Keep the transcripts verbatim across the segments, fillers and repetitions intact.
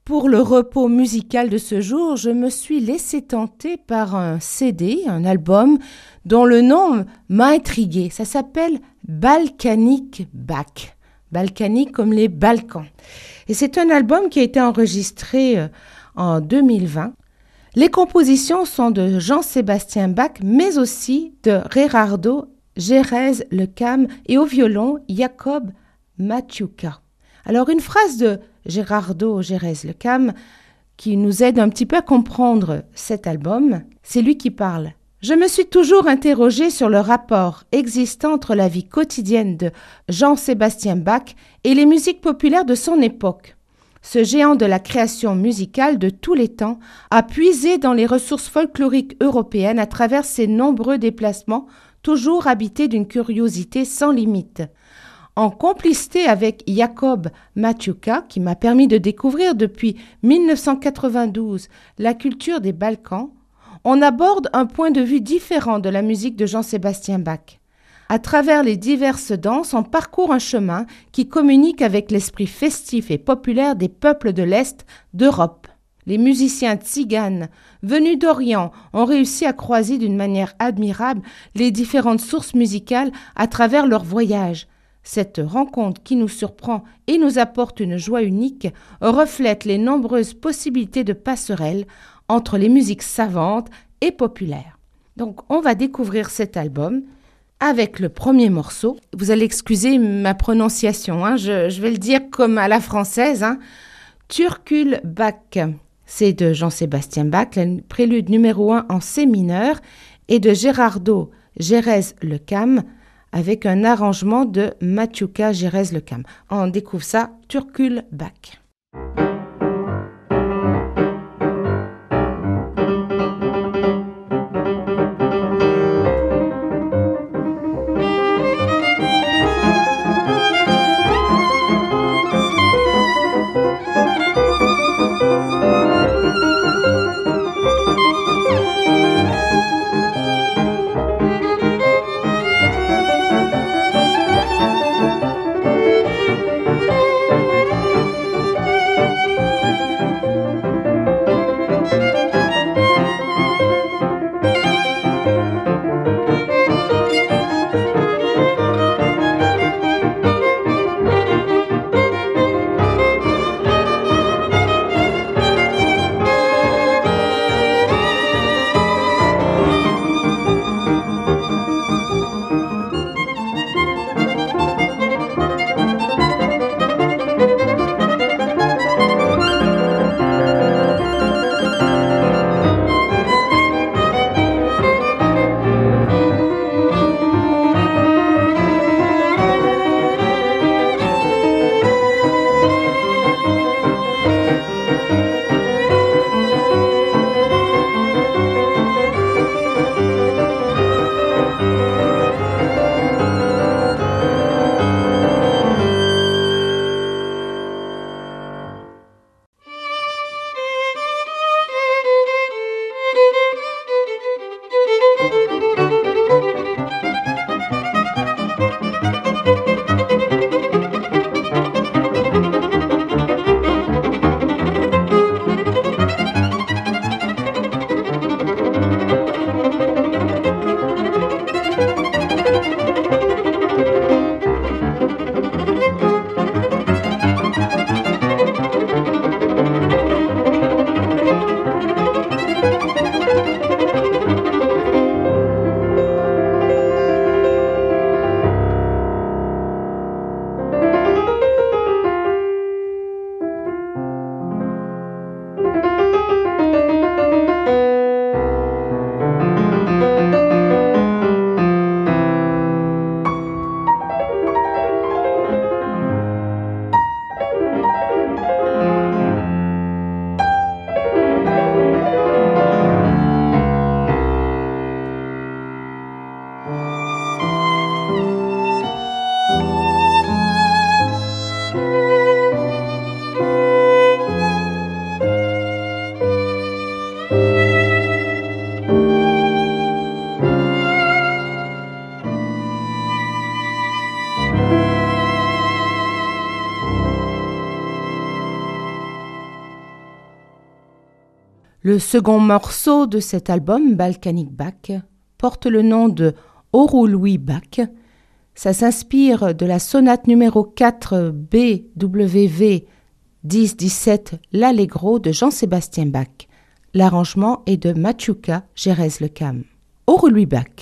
Pour le repos musical de ce jour, je me suis laissé tenter par un C D, un album, dont le nom m'a intrigué. Ça s'appelle Balkanic Bach. Balkanique comme les Balkans. Et c'est un album qui a été enregistré en deux mille vingt. Les compositions sont de Jean-Sébastien Bach, mais aussi de Gerardo Jerez Lecam et au violon Jakub Maciuka. Alors une phrase de Gerardo Jerez Lecam qui nous aide un petit peu à comprendre cet album, c'est lui qui parle. Je me suis toujours interrogé sur le rapport existant entre la vie quotidienne de Jean-Sébastien Bach et les musiques populaires de son époque. Ce géant de la création musicale de tous les temps a puisé dans les ressources folkloriques européennes à travers ses nombreux déplacements, toujours habités d'une curiosité sans limite. En complicité avec Jakub Maciuka, qui m'a permis de découvrir depuis mille neuf cent quatre-vingt-douze la culture des Balkans, on aborde un point de vue différent de la musique de Jean-Sébastien Bach. À travers les diverses danses, on parcourt un chemin qui communique avec l'esprit festif et populaire des peuples de l'Est d'Europe. Les musiciens tziganes venus d'Orient ont réussi à croiser d'une manière admirable les différentes sources musicales à travers leur voyage. Cette rencontre qui nous surprend et nous apporte une joie unique reflète les nombreuses possibilités de passerelles entre les musiques savantes et populaires. Donc on va découvrir cet album avec le premier morceau. Vous allez excuser ma prononciation, hein, je, je vais le dire comme à la française. Hein. Türkül Bach, c'est de Jean-Sébastien Bach, le prélude numéro un en C mineur, et de Gerardo Jerez Lecam, avec un arrangement de Maciuka Jerez Lecam. On découvre ça, Türkül Bach. Le second morceau de cet album, Balkanic Bach, porte le nom de Oru Louis Bach. Ça s'inspire de la sonate numéro quatre B W V dix dix-sept l'Allegro de Jean-Sébastien Bach. L'arrangement est de Maciuka Jerez-Lecam. Oru Louis Bach.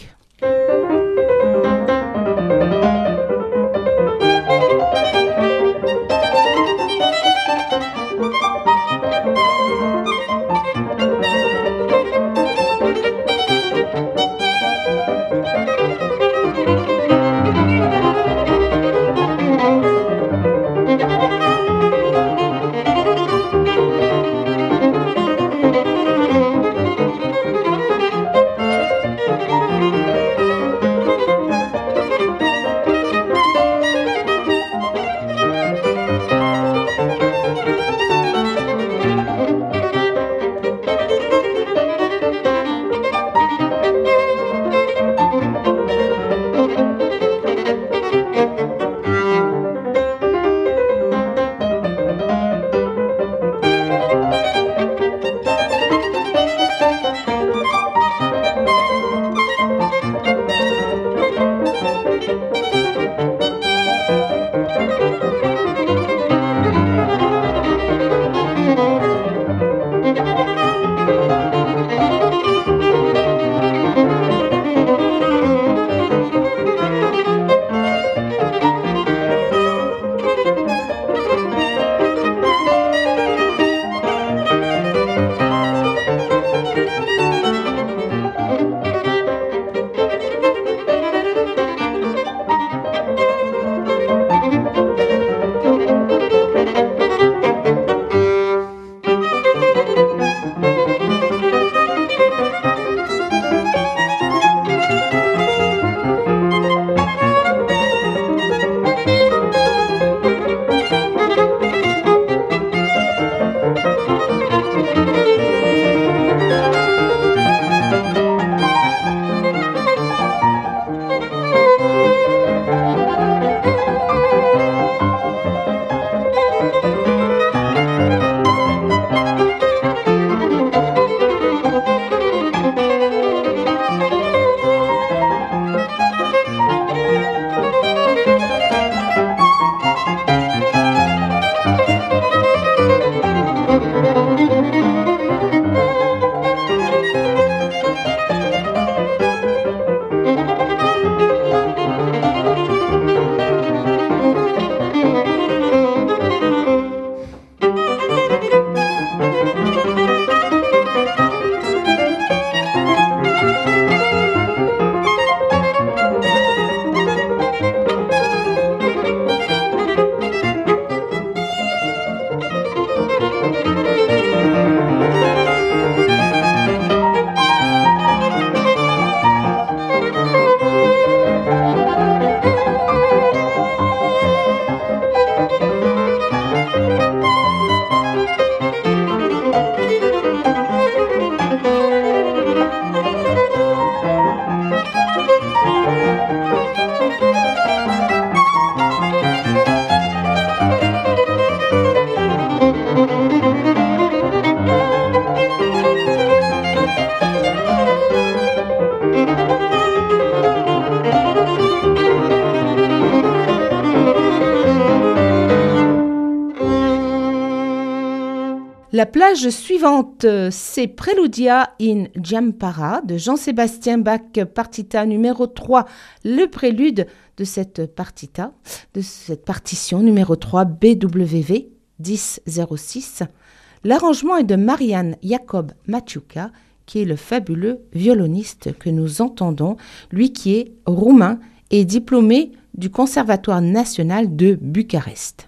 La plage suivante, c'est Preludia in Giampara de Jean-Sébastien Bach, partita numéro trois, le prélude de cette partita, de cette partition numéro trois B W V dix zéro six. L'arrangement est de Marian Jacob Maciuka, qui est le fabuleux violoniste que nous entendons, lui qui est roumain et diplômé du Conservatoire national de Bucarest.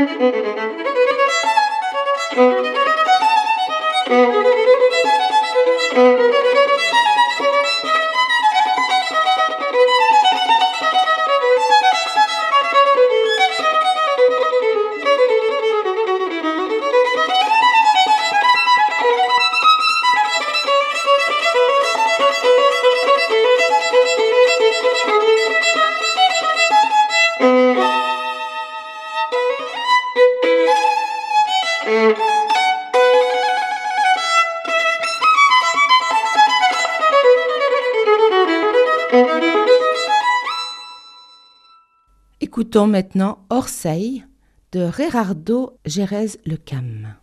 Écoutons maintenant Orseille de Gerardo Jerez Le Cam.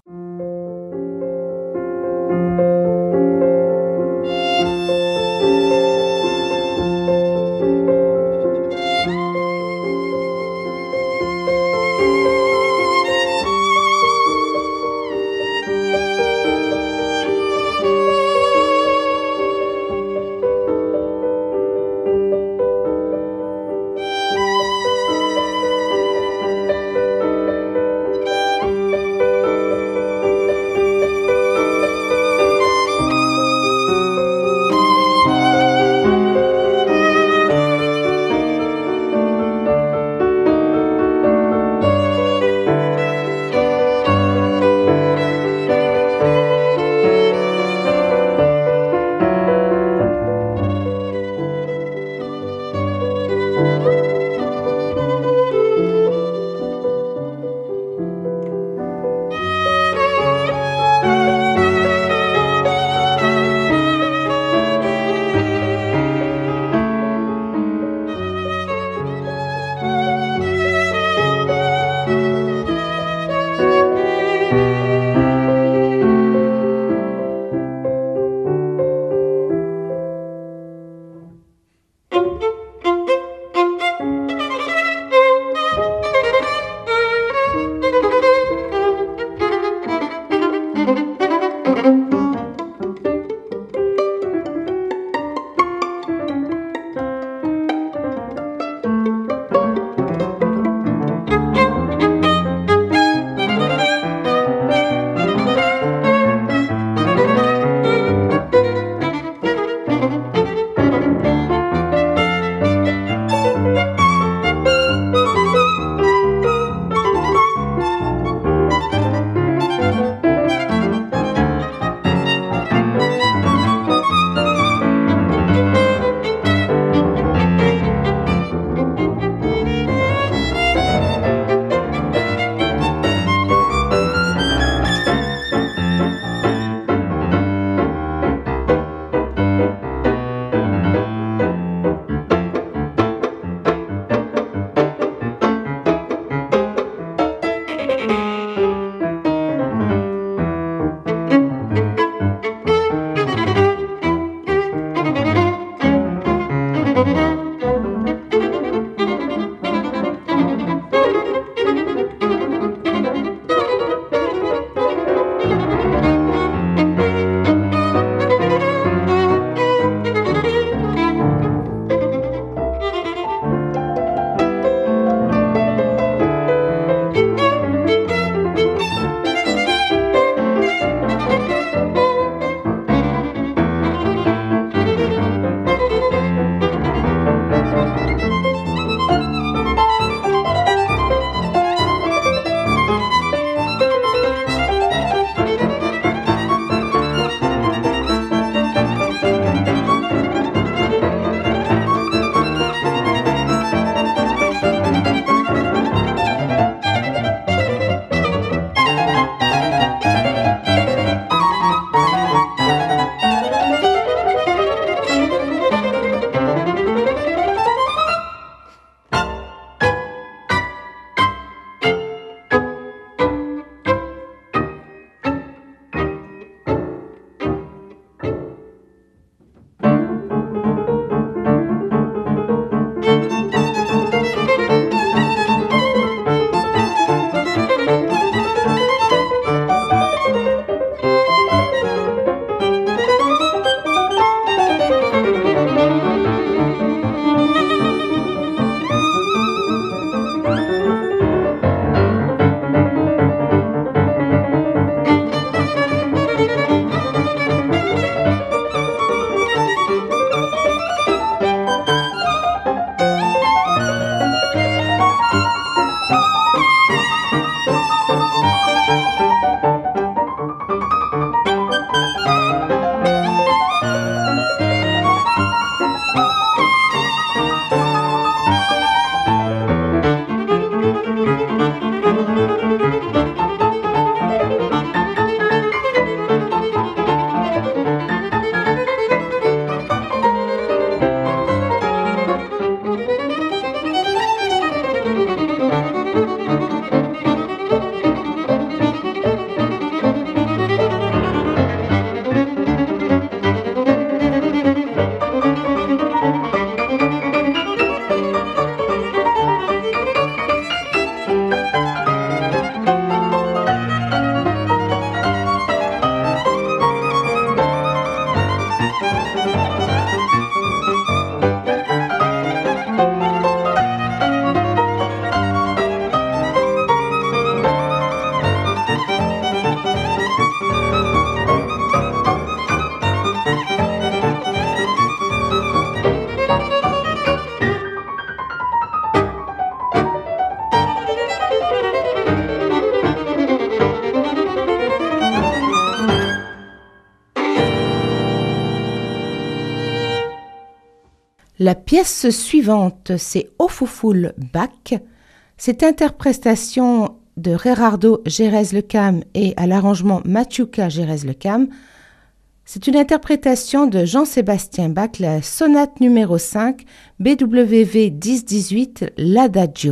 La pièce suivante, c'est Ofuful Bach. Cette interprétation de Gerardo Jerez-Lecam et à l'arrangement Maciuca Jerez-Lecam, c'est une interprétation de Jean-Sébastien Bach, la sonate numéro cinq, B W V dix dix-huit, l'Adagio.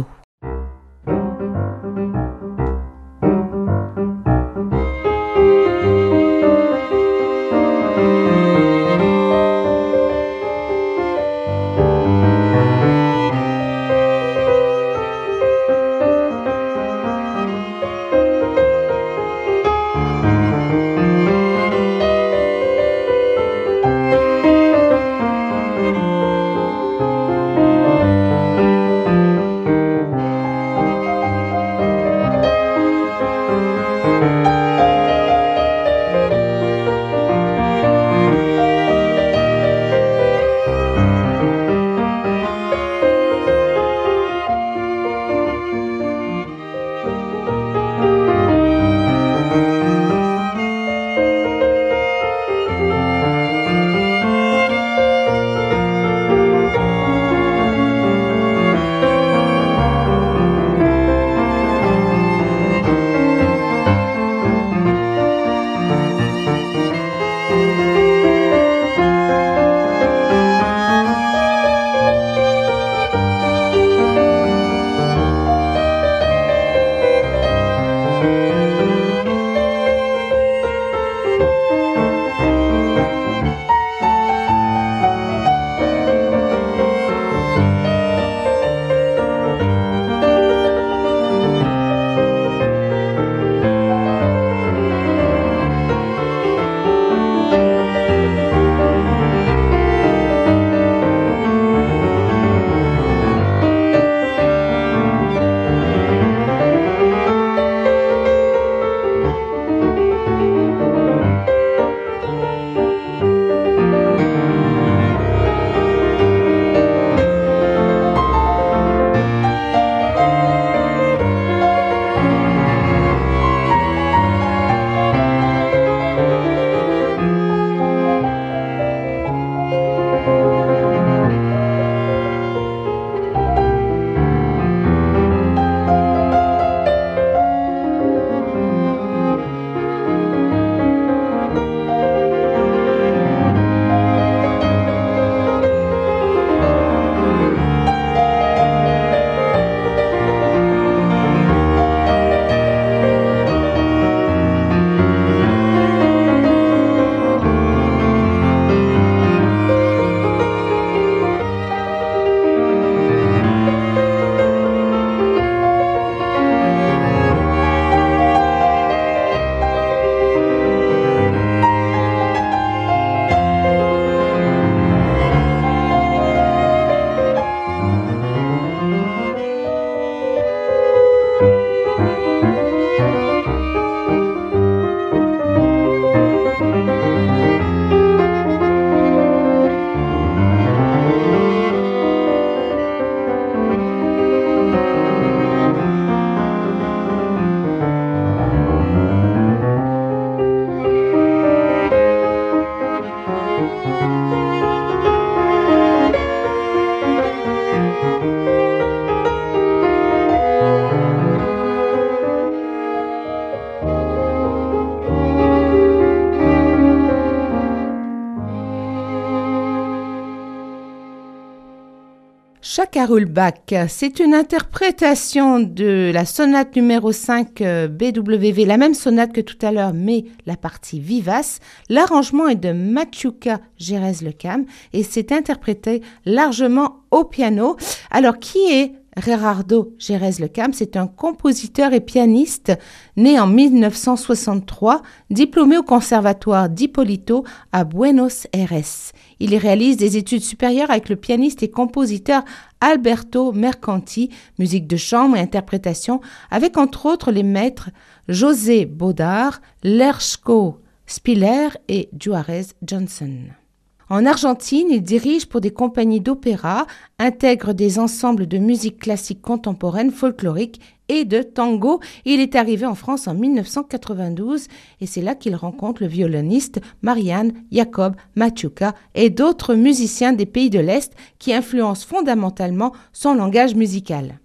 Chakarul Bach, c'est une interprétation de la sonate numéro cinq B W V, la même sonate que tout à l'heure, mais la partie vivace. L'arrangement est de Maciuca Jerez-Lecam et c'est interprété largement au piano. Alors, qui est Gerardo Jerez-Lecam? C'est un compositeur et pianiste né en mille neuf cent soixante-trois, diplômé au conservatoire d'Hipólito à Buenos Aires. Il réalise des études supérieures avec le pianiste et compositeur Alberto Mercanti, musique de chambre et interprétation, avec entre autres les maîtres José Bodar, Leszko Spiller et Juarez Johnson. En Argentine, il dirige pour des compagnies d'opéra, intègre des ensembles de musique classique contemporaine, folklorique et de tango. Il est arrivé en France en mille neuf cent quatre-vingt-douze et c'est là qu'il rencontre le violoniste Marian Jacob Machuca et d'autres musiciens des pays de l'Est qui influencent fondamentalement son langage musical.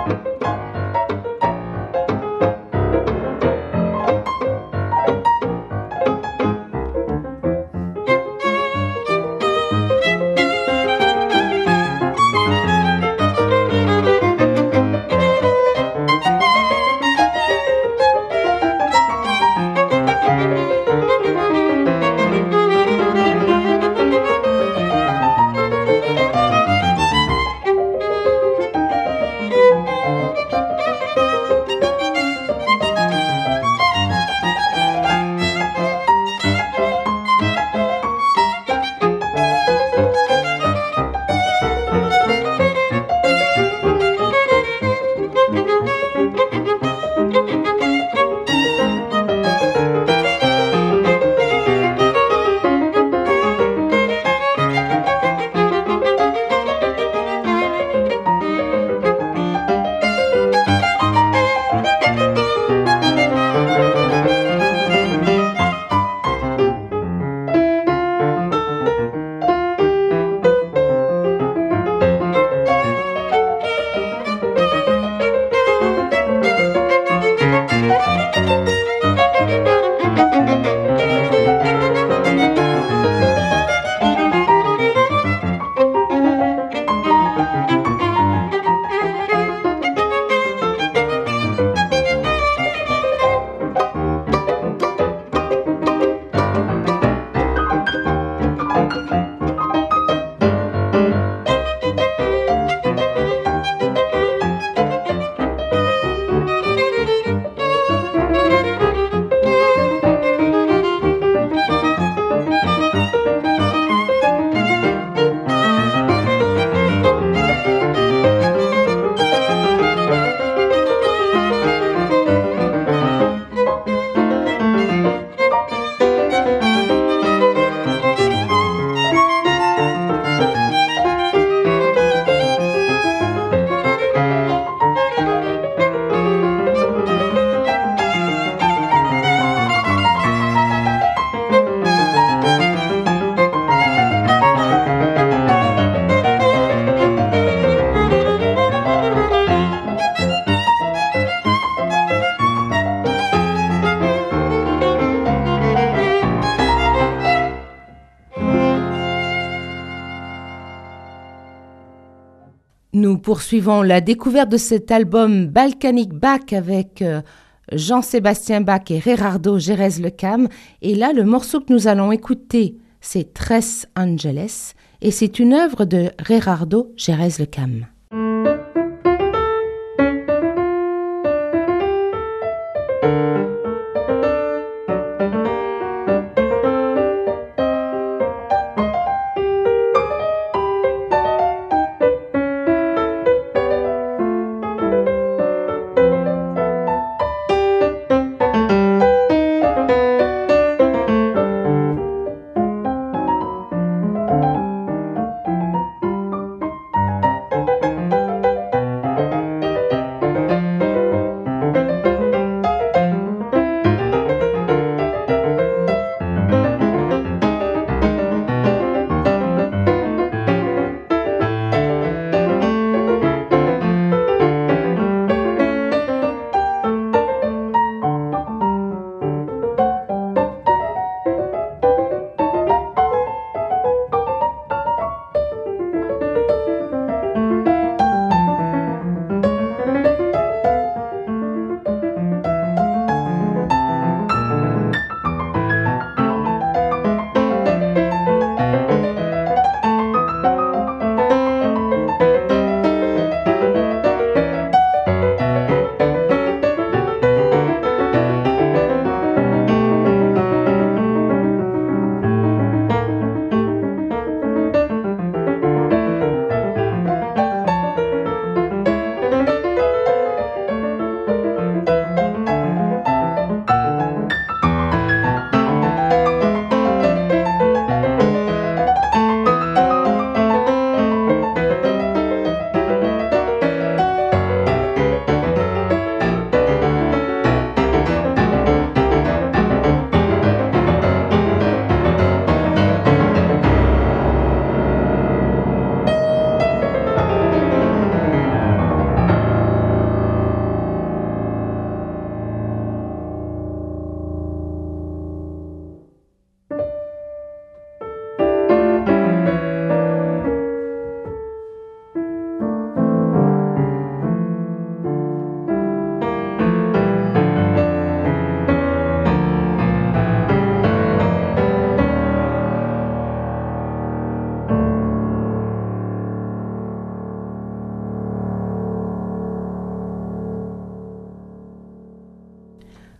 Nous poursuivons la découverte de cet album Balkanic Bach avec euh, Jean-Sébastien Bach et Gerardo Jerez Lecam. Et là, le morceau que nous allons écouter, c'est Tres Angeles et c'est une œuvre de Gerardo Jerez Lecam.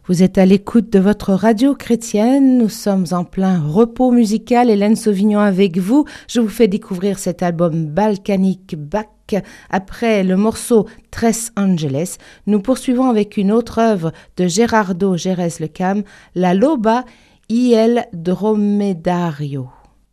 Vous êtes à l'écoute de votre radio chrétienne, nous sommes en plein repos musical, Hélène Sauvignon avec vous. Je vous fais découvrir cet album Balkanic Back. Après le morceau Tres Angeles, nous poursuivons avec une autre œuvre de Gerardo Jerez Lecam, La Loba y el Dromedario.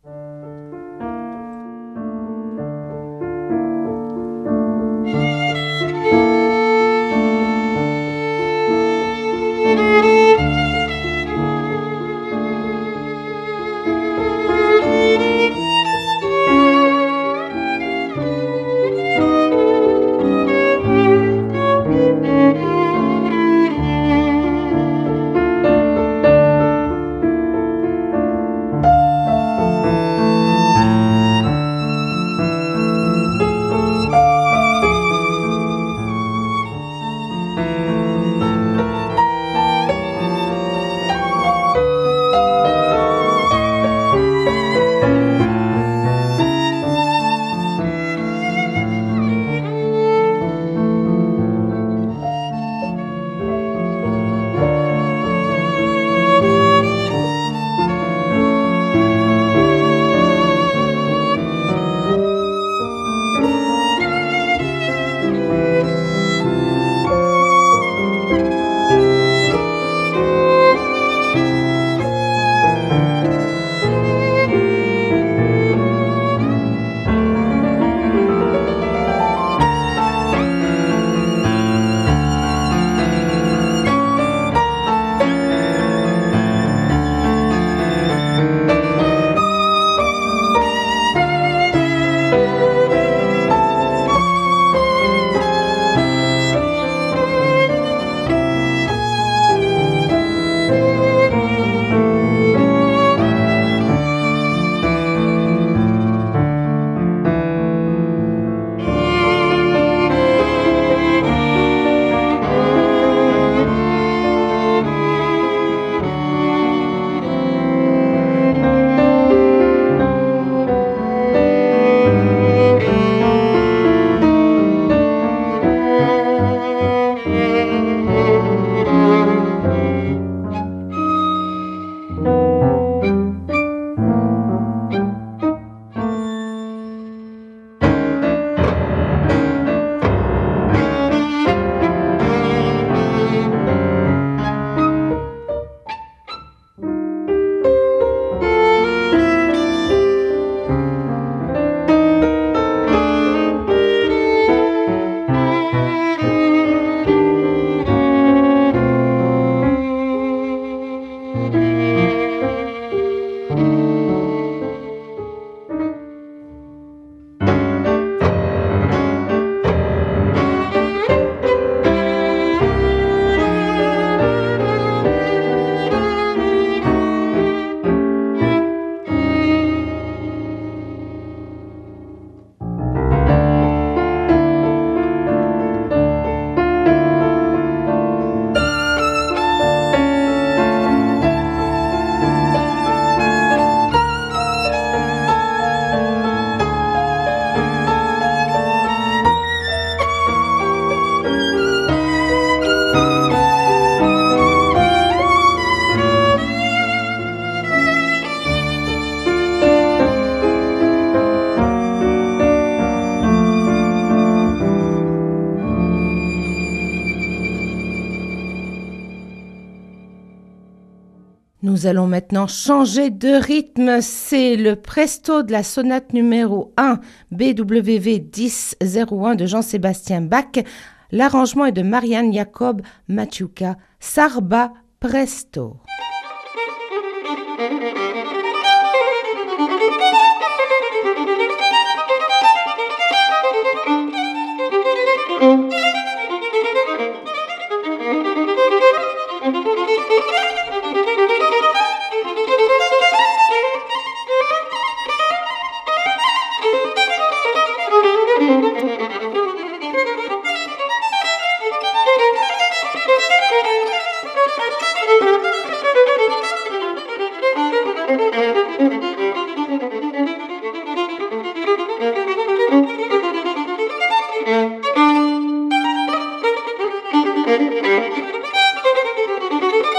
Nous allons maintenant changer de rythme. C'est le presto de la sonate numéro un B W V dix zéro un de Jean-Sébastien Bach. L'arrangement est de Marianne Jacob Maciuka. Sarba Presto. Thank you.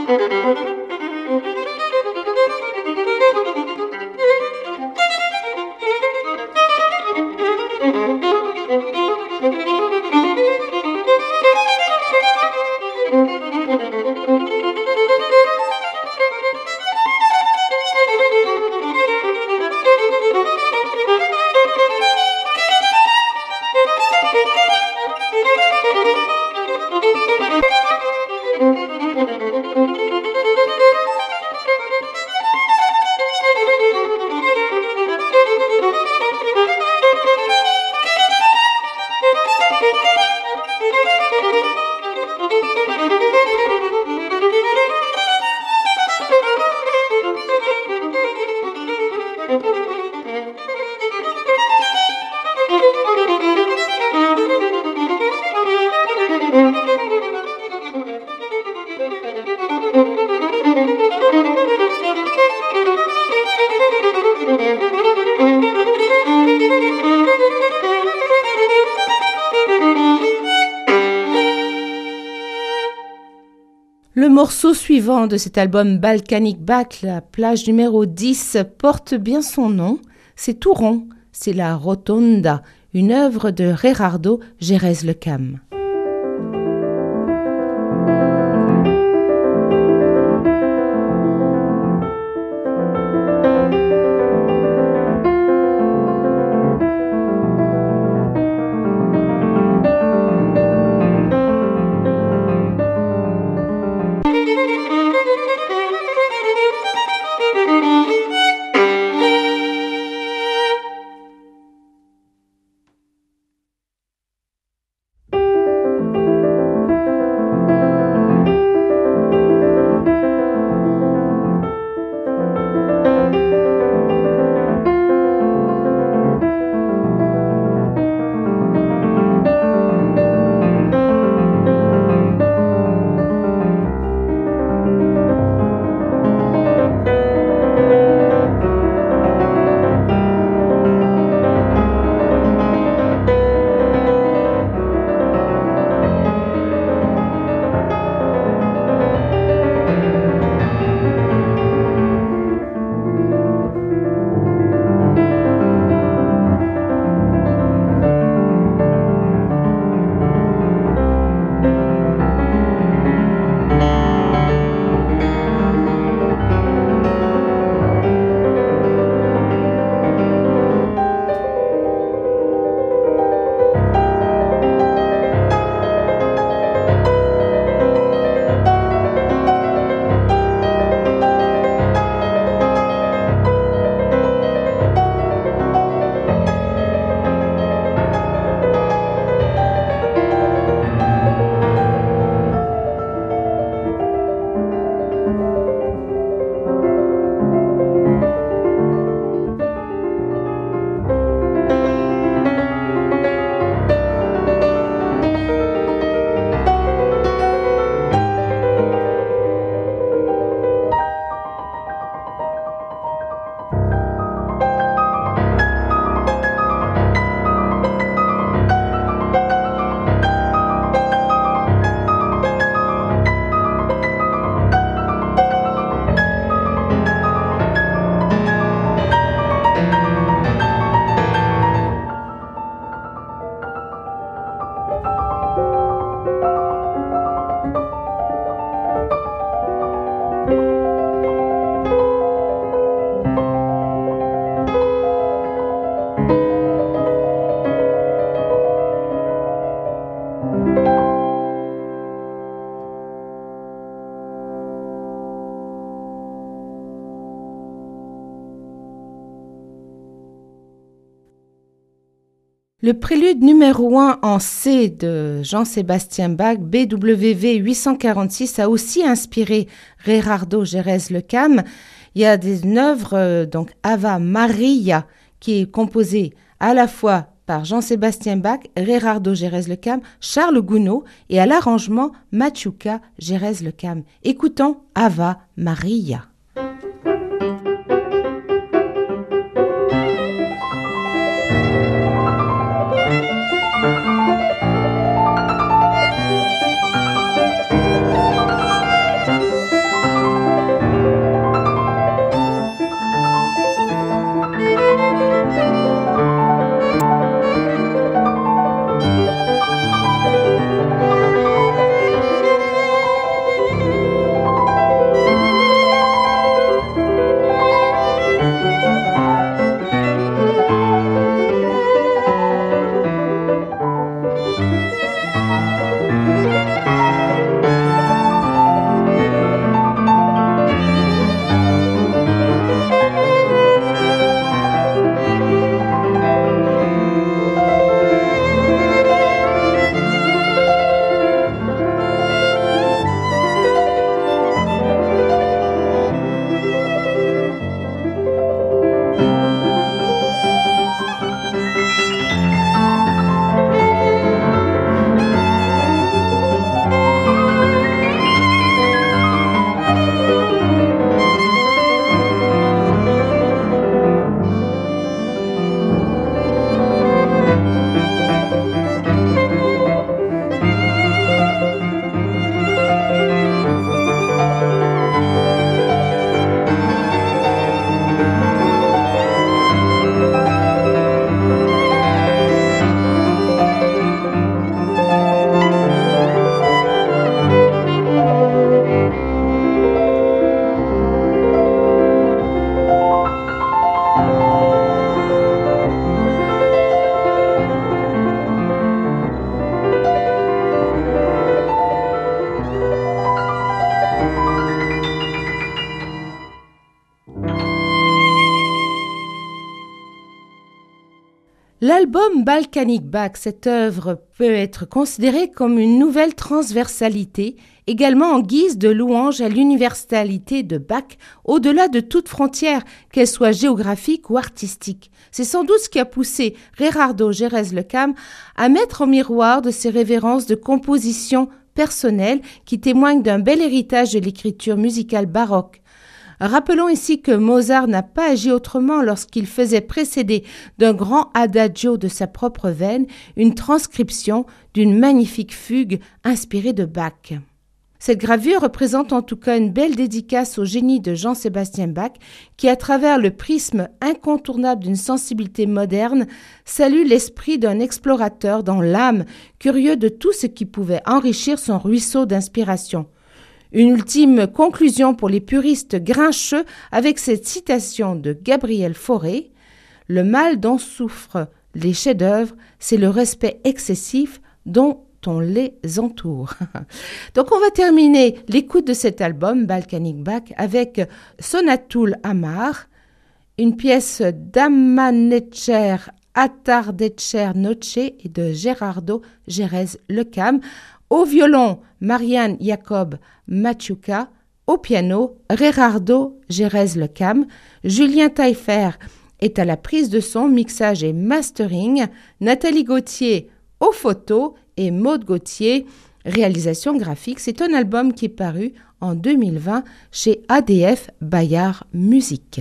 Le morceau suivant de cet album Balkanic Back, la plage numéro dix, porte bien son nom. C'est tout rond, c'est la Rotonda, une œuvre de Gerardo Jerez Lecam. Le prélude numéro un en C de Jean-Sébastien Bach, B W V huit cent quarante-six, a aussi inspiré Gerardo Jerez Lecam. Il y a des œuvres, donc Ave Maria, qui est composée à la fois par Jean-Sébastien Bach, Gerardo Jerez Lecam, Charles Gounod et à l'arrangement Machuca Jerez Lecam. Écoutons Ave Maria. L'album Balkanic Bach, cette œuvre peut être considérée comme une nouvelle transversalité, également en guise de louange à l'universalité de Bach, au-delà de toute frontière, qu'elle soit géographique ou artistique. C'est sans doute ce qui a poussé Gerardo Jerez Lecam à mettre en miroir de ses révérences de composition personnelle qui témoignent d'un bel héritage de l'écriture musicale baroque. Rappelons ici que Mozart n'a pas agi autrement lorsqu'il faisait précéder d'un grand adagio de sa propre veine une transcription d'une magnifique fugue inspirée de Bach. Cette gravure représente en tout cas une belle dédicace au génie de Jean-Sébastien Bach qui, à travers le prisme incontournable d'une sensibilité moderne, salue l'esprit d'un explorateur dans l'âme, curieux de tout ce qui pouvait enrichir son ruisseau d'inspiration. Une ultime conclusion pour les puristes grincheux avec cette citation de Gabriel Fauré : « Le mal dont souffrent les chefs-d'œuvre, c'est le respect excessif dont on les entoure. » Donc on va terminer l'écoute de cet album Balkanic Bach avec Sonatul Amar, une pièce d'Amanecer Atardecer Noche et de Gerardo Jerez Lecam. Au violon, Marianne Jacob Maciuka. Au piano, Gerardo Jerez Lecam. Julien Taillefer est à la prise de son, mixage et mastering. Nathalie Gauthier aux photos et Maude Gauthier, réalisation graphique. C'est un album qui est paru en deux mille vingt chez A D F Bayard Musique.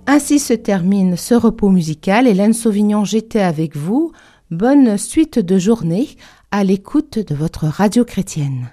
Ainsi se termine ce repos musical. Hélène Sauvignon, j'étais avec vous. Bonne suite de journée à l'écoute de votre radio chrétienne.